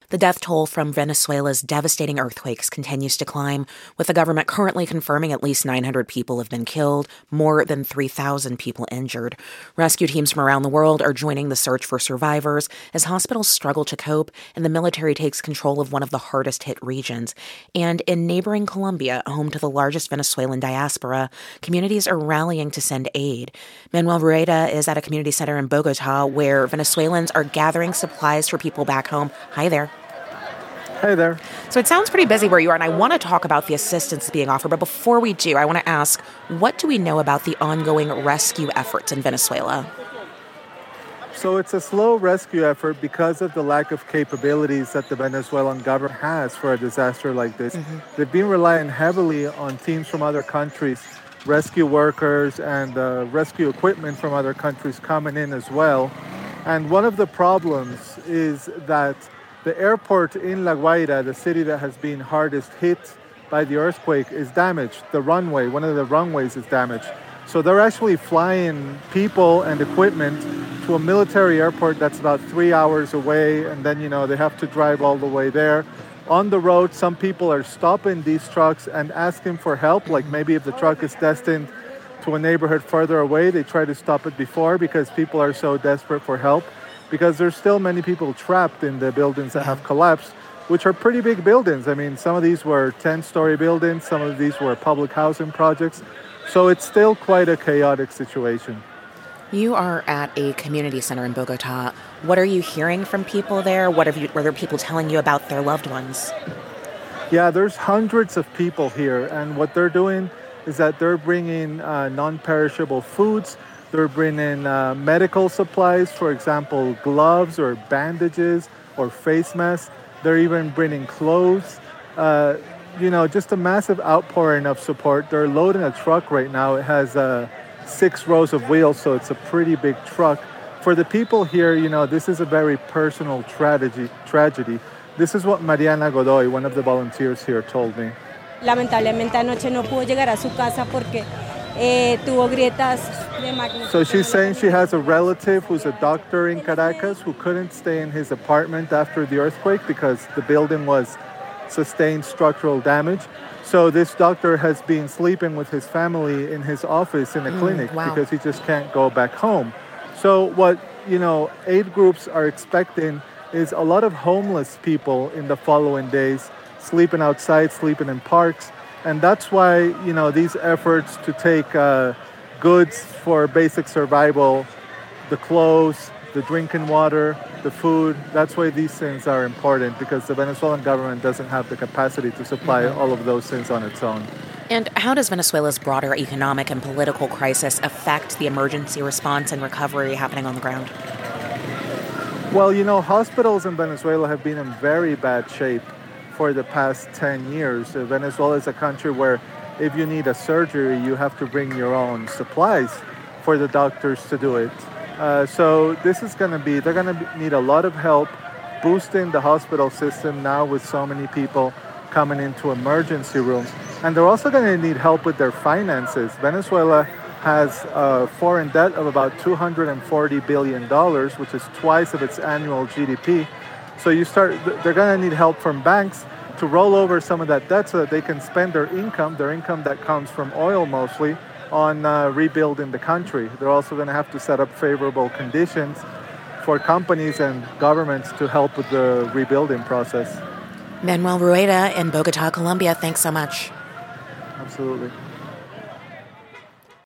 The death toll from Venezuela's devastating earthquakes continues to climb, with the government currently confirming at least 900 people have been killed, more than 3,000 people injured. Rescue teams from around the world are joining the search for survivors as hospitals struggle to cope and the military takes control of one of the hardest hit regions. And in neighboring Colombia, home to the largest Venezuelan diaspora, communities are rallying to send aid. Manuel Rueda is at a community center in Bogota where Venezuelans are gathering supplies for people back home. Hi there. Hey there. So it sounds pretty busy where you are, and I want to talk about the assistance being offered. But before we do, I want to ask, what do we know about the ongoing rescue efforts in Venezuela? So it's a slow rescue effort because of the lack of capabilities that the Venezuelan government has for a disaster like this. They've been relying heavily on teams from other countries, rescue workers and rescue equipment from other countries coming in as well. And one of the problems is that the airport in La Guaira, the city that has been hardest hit by the earthquake, is damaged. The runway, one of the runways is damaged. So they're actually flying people and equipment to a military airport that's about 3 hours away, and then, they have to drive all the way there. On the road, some people are stopping these trucks and asking for help, like maybe if the truck is destined to a neighborhood further away, they try to stop it before because people are so desperate for help. Because there's still many people trapped in the buildings that have collapsed, which are pretty big buildings. I mean, some of these were 10-story buildings, some of these were public housing projects. So it's still quite a chaotic situation. You are at a community center in Bogota. What are you hearing from people there? What are people telling you about their loved ones? Yeah, there's hundreds of people here, and what they're doing is that they're bringing non-perishable foods. They're bringing medical supplies, for example, gloves or bandages or face masks. They're even bringing clothes. Just a massive outpouring of support. They're loading a truck right now. It has 6 rows of wheels, so it's a pretty big truck. For the people here, this is a very personal tragedy. This is what Mariana Godoy, one of the volunteers here, told me. Lamentablemente anoche no pudo llegar a su casa porque tuvo grietas de magnitud. So she's saying she has a relative who's a doctor in Caracas who couldn't stay in his apartment after the earthquake because the building sustained structural damage. So this doctor has been sleeping with his family in his office in a clinic because he just can't go back home. So what, aid groups are expecting is a lot of homeless people in the following days, sleeping outside, sleeping in parks. And that's why, these efforts to take goods for basic survival, the clothes, the drinking water, the food, that's why these things are important, because the Venezuelan government doesn't have the capacity to supply all of those things on its own. And how does Venezuela's broader economic and political crisis affect the emergency response and recovery happening on the ground? Well, hospitals in Venezuela have been in very bad shape for the past 10 years. Venezuela is a country where if you need a surgery, you have to bring your own supplies for the doctors to do it. So this is they're going to need a lot of help boosting the hospital system now with so many people coming into emergency rooms. And they're also going to need help with their finances. Venezuela has a foreign debt of about $240 billion, which is twice of its annual GDP. So they're going to need help from banks to roll over some of that debt so that they can spend their income that comes from oil mostly, on rebuilding the country. They're also going to have to set up favorable conditions for companies and governments to help with the rebuilding process. Manuel Rueda in Bogota, Colombia, thanks so much. Absolutely.